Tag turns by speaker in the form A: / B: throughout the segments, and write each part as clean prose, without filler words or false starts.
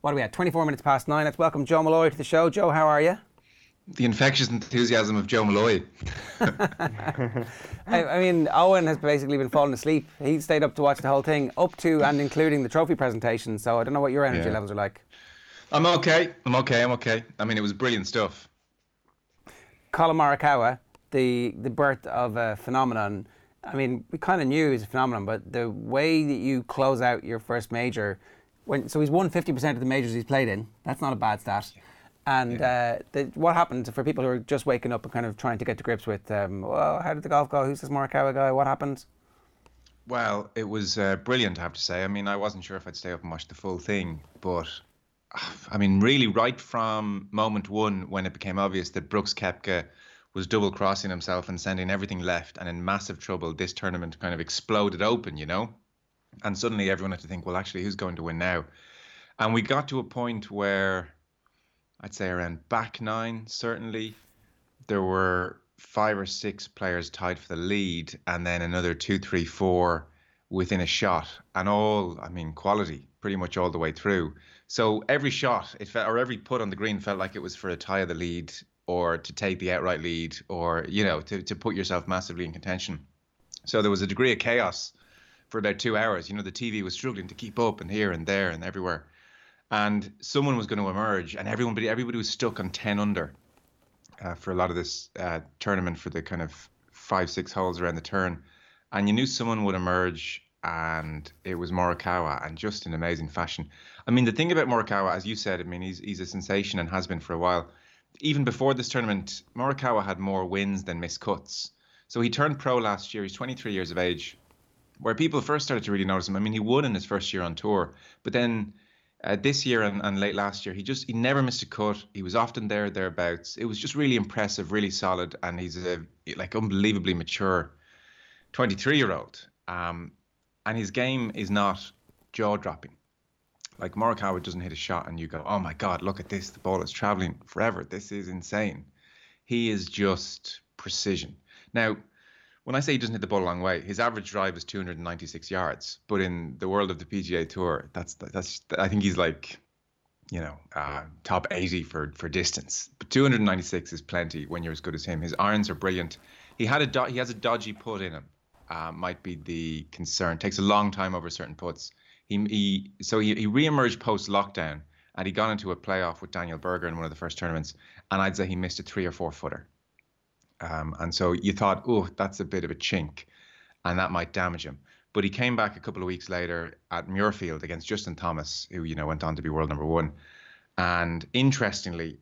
A: What are we at? 24 minutes past 9. Let's welcome Joe Molloy to the show. Joe, how are you?
B: The infectious enthusiasm of Joe Molloy.
A: I mean, Owen has basically been falling asleep. He stayed up to watch the whole thing, up to and including the trophy presentation. So I don't know what your energy levels are like.
B: I'm okay. I mean, it was brilliant stuff.
A: Colin Morikawa, the birth of a phenomenon. I mean, we kind of knew he was a phenomenon, but the way that you close out your first major, so he's won 50% of the majors he's played in. That's not a bad stat. And what happened for people who are just waking up and kind of trying to get to grips with, well, how did the golf go? Who's this Morikawa guy? What happened?
B: Well, it was brilliant, I have to say. I mean, I wasn't sure if I'd stay up and watch the full thing, but I mean, really, right from moment one, when it became obvious that Brooks Koepka was double crossing himself and sending everything left and in massive trouble, this tournament kind of exploded open, you know? And suddenly everyone had to think, well, actually, who's going to win now? And we got to a point where I'd say around back nine, certainly, there were 5 or 6 players tied for the lead, and then another 2, 3, 4 within a shot, and all, I mean, quality pretty much all the way through. So every shot, or every putt on the green felt like it was for a tie of the lead, or to take the outright lead, or, you know, to put yourself massively in contention. So there was a degree of chaos for about 2 hours. You know, the TV was struggling to keep up, and here and there and everywhere. And someone was going to emerge, and everybody was stuck on 10 under for a lot of this tournament, for the kind of 5, 6 holes around the turn. And you knew someone would emerge, and it was Morikawa, and just in amazing fashion. I mean, the thing about Morikawa, as you said, I mean, he's a sensation and has been for a while. Even before this tournament, Morikawa had more wins than missed cuts. So he turned pro last year. He's 23 years of age, where people first started to really notice him. I mean, he won in his first year on tour, but then this year and late last year, he never missed a cut. He was often thereabouts. It was just really impressive, really solid, and he's a unbelievably mature 23-year-old. And his game is not jaw-dropping. Like, Morikawa doesn't hit a shot and you go, oh my God, look at this. The ball is traveling forever. This is insane. He is just precision. Now, when I say he doesn't hit the ball a long way, his average drive is 296 yards. But in the world of the PGA Tour, that's I think he's like, you know, top 80 for distance. But 296 is plenty when you're as good as him. His irons are brilliant. He has a dodgy putt in him. Might be the concern. Takes a long time over certain putts. He re-emerged post-lockdown, and he got into a playoff with Daniel Berger in one of the first tournaments, and I'd say he missed a 3 or 4 footer. And so you thought, oh, that's a bit of a chink, and that might damage him. But he came back a couple of weeks later at Muirfield against Justin Thomas, who, you know, went on to be world number 1. And interestingly,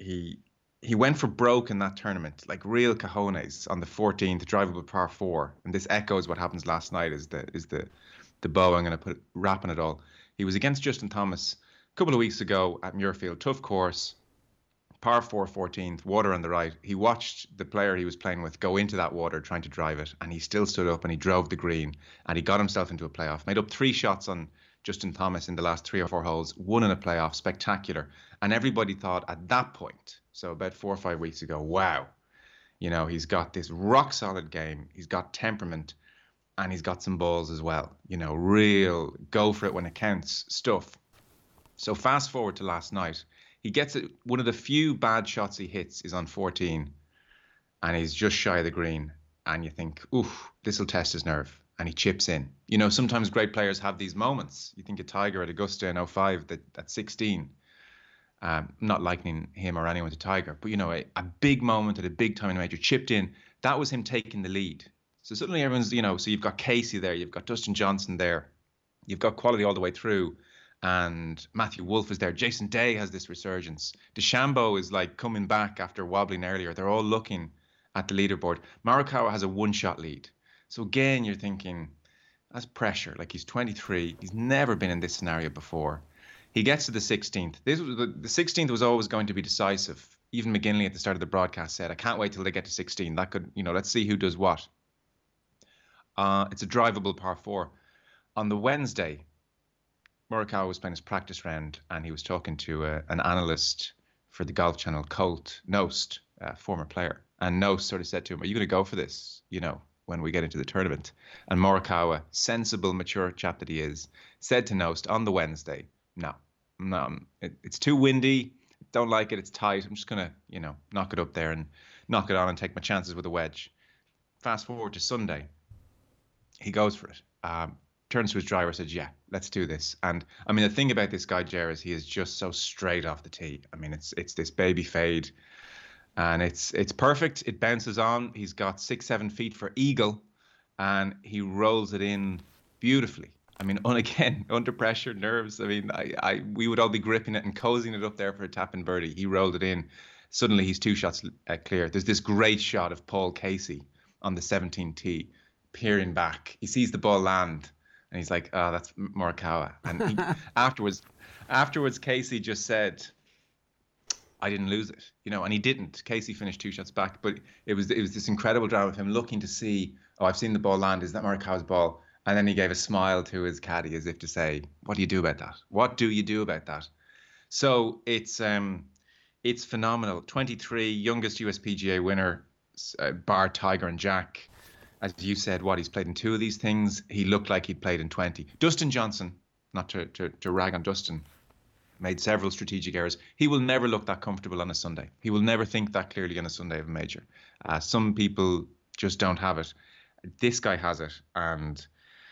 B: he went for broke in that tournament, like real cojones, on the 14th drivable par 4. And this echoes what happens last night. Is the bow I'm going to put wrapping it all. He was against Justin Thomas a couple of weeks ago at Muirfield, tough course. Par 4, 14th, water on the right. He watched the player he was playing with go into that water trying to drive it, and he still stood up and he drove the green, and he got himself into a playoff. Made up 3 shots on Justin Thomas in the last 3 or 4 holes, won in a playoff, spectacular. And everybody thought at that point, so about 4 or 5 weeks ago, wow, you know, he's got this rock solid game, he's got temperament, and he's got some balls as well. You know, real go for it when it counts stuff. So fast forward to last night. He gets it. One of the few bad shots he hits is on 14, and he's just shy of the green. And you think, oof, this will test his nerve. And he chips in. You know, sometimes great players have these moments. You think of Tiger at Augusta in 05, at 16. Not likening him or anyone to Tiger, but, you know, a big moment at a big time in a major, chipped in. That was him taking the lead. So suddenly everyone's, you know, so you've got Casey there, you've got Dustin Johnson there, you've got quality all the way through. And Matthew Wolff is there. Jason Day has this resurgence. DeChambeau is like coming back after wobbling earlier. They're all looking at the leaderboard. Morikawa has a 1-shot lead. So again, you're thinking, that's pressure. Like, he's 23. He's never been in this scenario before. He gets to the 16th. The 16th was always going to be decisive. Even McGinley at the start of the broadcast said, I can't wait till they get to 16. That could, you know, let's see who does what. It's a drivable par 4. On the Wednesday, Morikawa was playing his practice round, and he was talking to an analyst for the Golf Channel, Colt Knost, former player. And Knost sort of said to him, are you going to go for this, you know, when we get into the tournament? And Morikawa, sensible, mature chap that he is, said to Knost on the Wednesday, no, no, it's too windy. Don't like it. It's tight. I'm just gonna, knock it up there and knock it on and take my chances with a wedge. Fast forward to Sunday, he goes for it. Turns to his driver, says, "Yeah, let's do this." And I mean, the thing about this guy, Jer, is he is just so straight off the tee. I mean, it's this baby fade, and it's perfect. It bounces on. He's got 6-7 feet for eagle, and he rolls it in beautifully. I mean, again, under pressure, nerves. I mean, we would all be gripping it and cozying it up there for a tap and birdie. He rolled it in. Suddenly, he's 2 shots clear. There's this great shot of Paul Casey on the 17th tee, peering back. He sees the ball land, and he's like, "Oh, that's Morikawa." And afterwards, Casey just said, "I didn't lose it," and he didn't. Casey finished 2 shots back, but it was this incredible drama of him looking to see, "Oh, I've seen the ball land. Is that Morikawa's ball?" And then he gave a smile to his caddy as if to say, "What do you do about that? What do you do about that?" So it's phenomenal. 23, youngest USPGA winner, bar Tiger and Jack. As you said, he's played in 2 of these things. He looked like he'd played in 20. Dustin Johnson, not to rag on Dustin, made several strategic errors. He will never look that comfortable on a Sunday. He will never think that clearly on a Sunday of a major. Some people just don't have it. This guy has it, and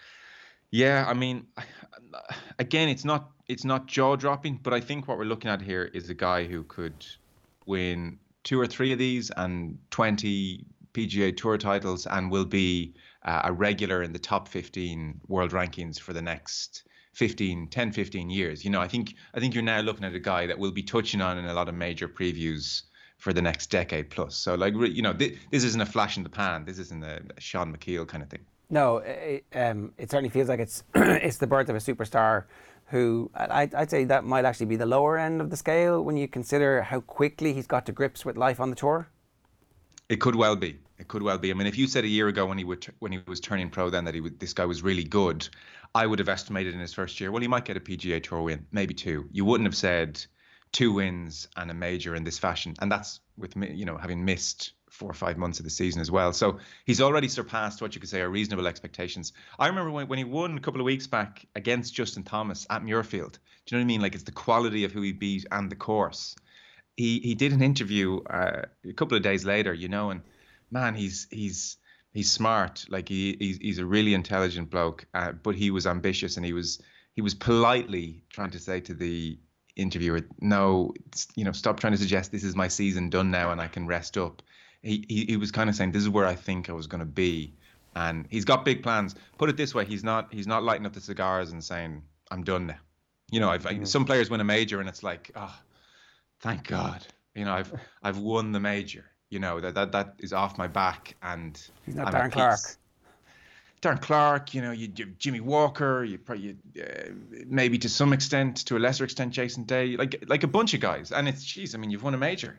B: yeah, I mean, again, it's not jaw-dropping, but I think what we're looking at here is a guy who could win 2 or 3 of these and 20 PGA Tour titles, and will be a regular in the top 15 world rankings for the next 10, 15 years. I think you're now looking at a guy that we'll be touching on in a lot of major previews for the next decade plus. So, this isn't a flash in the pan. This isn't a Sean McKeel kind of thing.
A: No, it certainly feels like it's it's the birth of a superstar who I'd say that might actually be the lower end of the scale when you consider how quickly he's got to grips with life on the tour.
B: It could well be. I mean, if you said a year ago when he was turning pro then that this guy was really good, I would have estimated in his first year, well, he might get a PGA Tour win, maybe 2. You wouldn't have said 2 wins and a major in this fashion, and that's with having missed 4 or 5 months of the season as well. So he's already surpassed what you could say are reasonable expectations. I remember when he won a couple of weeks back against Justin Thomas at Muirfield. Do you know what I mean? Like, it's the quality of who he beat and the course. He did an interview a couple of days later, and man, he's smart. Like, he's a really intelligent bloke, but he was ambitious, and he was politely trying to say to the interviewer, "No, stop trying to suggest this is my season done now and I can rest up." He was kind of saying, "This is where I think I was going to be," and he's got big plans. Put it this way, he's not lighting up the cigars and saying, "I'm done now." Some players win a major and it's like, "Oh, thank God, I've won the major." That is off my back, and
A: he's not Darren Clark.
B: Darren Clark, Jimmy Walker, you probably maybe to some extent, to a lesser extent, Jason Day, like a bunch of guys. And I mean, you've won a major.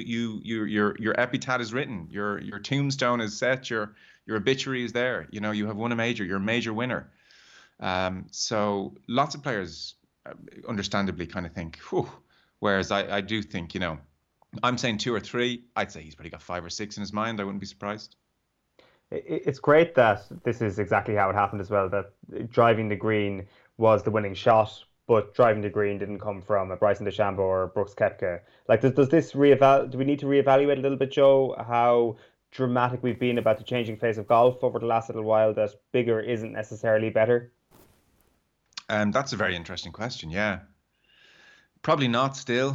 B: Your epitaph is written, your tombstone is set, your obituary is there. You have won a major. You're a major winner. So lots of players, understandably, kind of think, whew. Whereas I do think, I'm saying 2 or 3. I'd say he's probably got 5 or 6 in his mind. I wouldn't be surprised.
C: It's great that this is exactly how it happened as well, that driving the green was the winning shot, but driving the green didn't come from a Bryson DeChambeau or Brooks Koepka. Like, does this do we need to reevaluate a little bit, Joe, how dramatic we've been about the changing face of golf over the last little while, that bigger isn't necessarily better?
B: That's a very interesting question, yeah. Probably not still,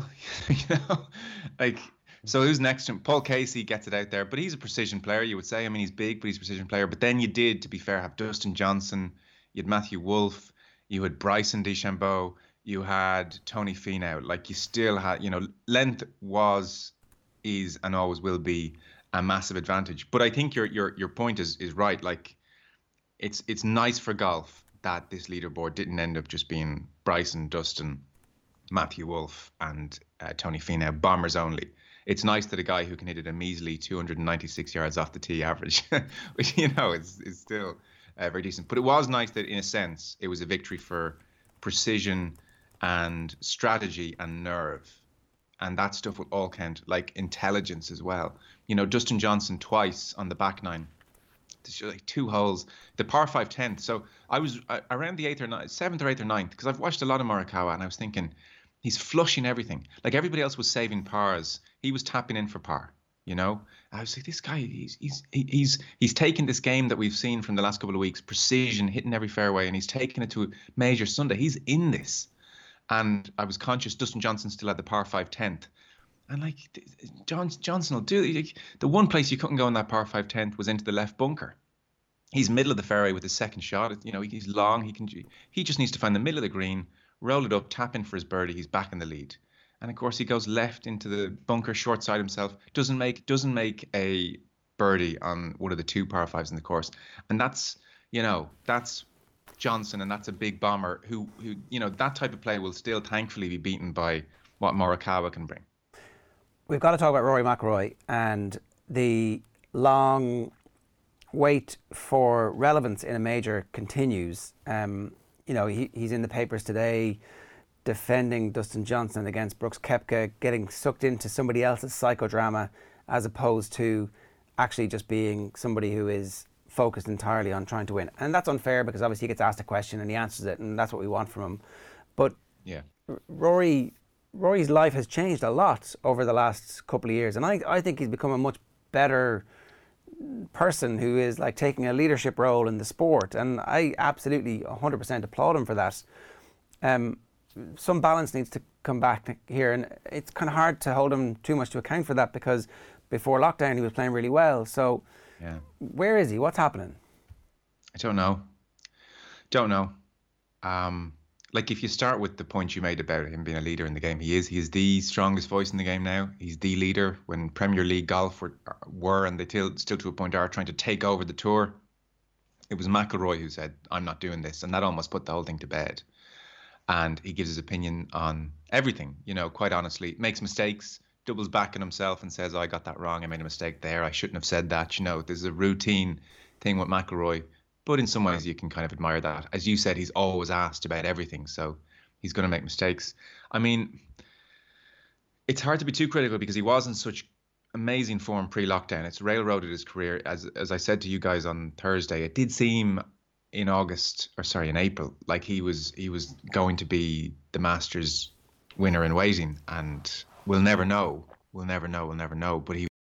B: So who's next to him? Paul Casey gets it out there, but he's a precision player, you would say. I mean, he's big, but he's a precision player. But then you did, to be fair, have Dustin Johnson, you had Matthew Wolff, you had Bryson DeChambeau, you had Tony Finau. Like, you still had, length is, and always will be a massive advantage. But I think your point is right. Like, it's nice for golf that this leaderboard didn't end up just being Bryson, Dustin, Matthew Wolff, and Tony Finau, bombers only. It's nice that a guy who can hit it a measly 296 yards off the tee average, which, is still very decent. But it was nice that, in a sense, it was a victory for precision and strategy and nerve. And that stuff will all count, like intelligence as well. Dustin Johnson twice on the back nine, like 2 holes, the par 5 10th. So I was around the 7th or 8th or 9th, because I've watched a lot of Morikawa, and I was thinking, He's flushing everything. Like everybody else was saving pars, he was tapping in for par. You know, I was like, this guy, he's taken this game that we've seen from the last couple of weeks, precision, hitting every fairway, and he's taken it to a major Sunday. He's in this. And I was conscious Dustin Johnson still had the par 5 10th. And like Johnson will do, like, the one place you couldn't go in that par 5 10th was into the left bunker. He's middle of the fairway with his second shot. You know, he's long. He just needs to find the middle of the green, roll it up, tap in for his birdie. He's back in the lead. And of course, he goes left into the bunker, short side himself. Doesn't make a birdie on one of the 2 par 5s in the course. And that's Johnson, and that's a big bomber who that type of play will still thankfully be beaten by what Morikawa can bring.
A: We've got to talk about Rory McIlroy and the long wait for relevance in a major continues. He's in the papers today defending Dustin Johnson against Brooks Koepka, getting sucked into somebody else's psychodrama as opposed to actually just being somebody who is focused entirely on trying to win. And that's unfair because obviously he gets asked a question and he answers it, and that's what we want from him. But yeah, Rory's life has changed a lot over the last couple of years, and I think he's become a much better person who is like taking a leadership role in the sport, and I absolutely 100% applaud him for that. Some balance needs to come back here, and it's kind of hard to hold him too much to account for that because before lockdown he was playing really well. So yeah, where is he? What's happening?
B: I don't know. Like if you start with the point you made about him being a leader in the game, he is the strongest voice in the game now. He's the leader. When Premier League golf were and they still to a point are trying to take over the tour, it was McIlroy who said, I'm not doing this. And that almost put the whole thing to bed. And he gives his opinion on everything, quite honestly. Makes mistakes, doubles back on himself and says, I got that wrong. I made a mistake there. I shouldn't have said that. There's a routine thing with McIlroy. But in some ways, you can kind of admire that. As you said, he's always asked about everything. So he's going to make mistakes. I mean, it's hard to be too critical because he was in such amazing form pre-lockdown. It's railroaded his career. As I said to you guys on Thursday, it did seem in April, like he was going to be the Masters winner in waiting. And we'll never know. But he